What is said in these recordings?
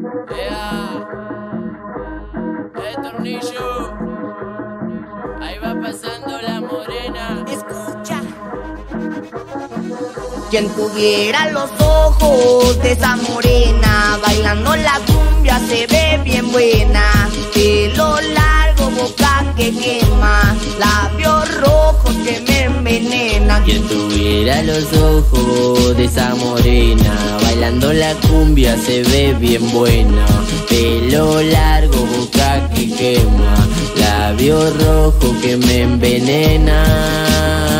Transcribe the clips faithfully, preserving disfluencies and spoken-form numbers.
Yeah. Eh, tornillo. Ahí va pasando la morena. Escucha. Quien tuviera los ojos de esa morena, bailando la cumbia se ve bien buena. Pelo largo, boca que quema, labios rojos que me envenenan. Quien tuviera los ojos de esa morena, bailando la cumbia se ve bien buena. Pelo largo, boca que quema, labios rojos que me envenenan.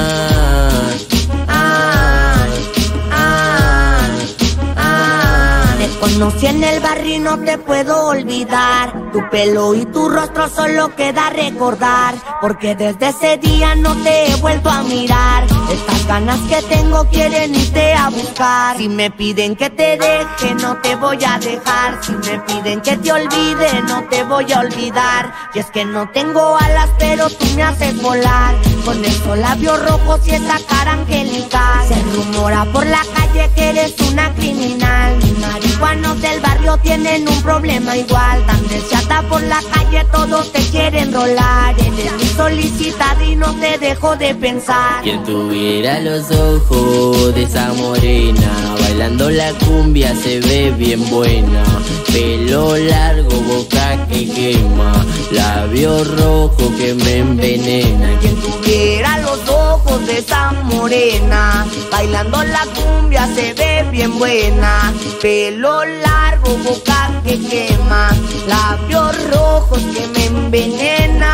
Conocí en el barrio y no te puedo olvidar. Tu pelo y tu rostro solo queda recordar, porque desde ese día no te he vuelto a mirar. Estas ganas que tengo quieren irte a buscar. Si me piden que te deje no te voy a dejar. Si me piden que te olvide no te voy a olvidar. Y es que no tengo alas pero tú me haces volar, con esos labios rojos y esa cara angelical. Se rumora por la calle que eres una criminal. Mi marihuanos del barrio tienen un problema igual. Tan deseada por la calle todos te quieren rolar. Eres mi solicitada y no te dejo de pensar. Quien tuviera los ojos de esa morena, bailando la cumbia se ve bien buena. Pelo largo, boca que quema, labios rojos que me envenenan. Quien tuviera los ojos de esa morena, bailando la cumbia se ve bien buena. Pelo largo, boca que quema, labios rojos que me envenenan.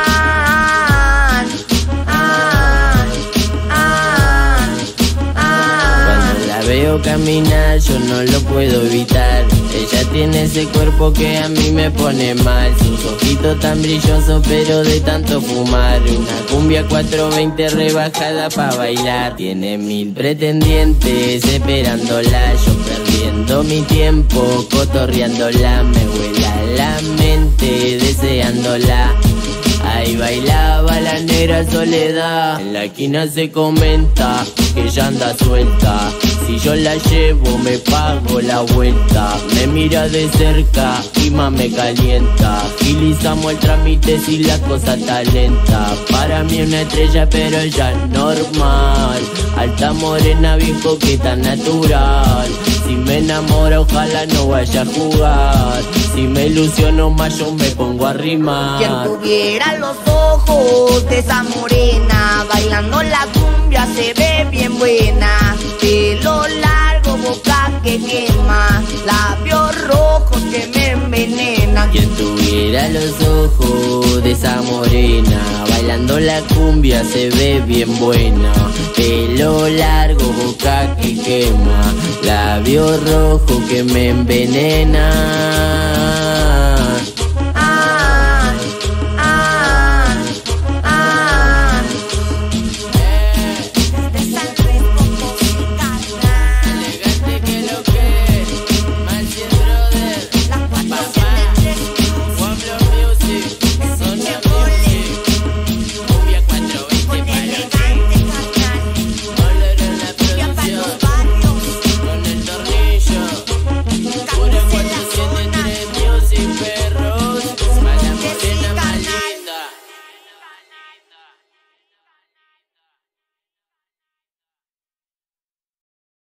Ah, ah, ah. Cuando la veo caminar yo no lo puedo evitar. Ella tiene ese cuerpo que a mí me pone mal. Sus ojitos tan brillosos pero de tanto fumar. Una cumbia cuatrocientos veinte rebajada pa' bailar. Tiene mil pretendientes esperándola. Yo perdiendo mi tiempo cotorreándola. Me vuela la mente deseándola. Ahí bailaba la negra Soledad. En la esquina se comenta que ella anda suelta. Si yo la llevo me pago la vuelta. Me mira de cerca y más me calienta. Agilizamos el trámite si la cosa está lenta. Para mí una estrella pero ella es normal. Alta morena bien coqueta natural. Si me enamora ojalá no vaya a jugar. Si me ilusiono más yo me pongo a rimar. Quien tuviera los ojos de esa morena, bailando la cumbia se ve bien buena. Pelo largo, boca que quema, labios rojos que me envenenan. Quien tuviera los ojos de esa morena, bailando la cumbia se ve bien buena. Pelo largo, boca que quema, labios rojos que me envenenan.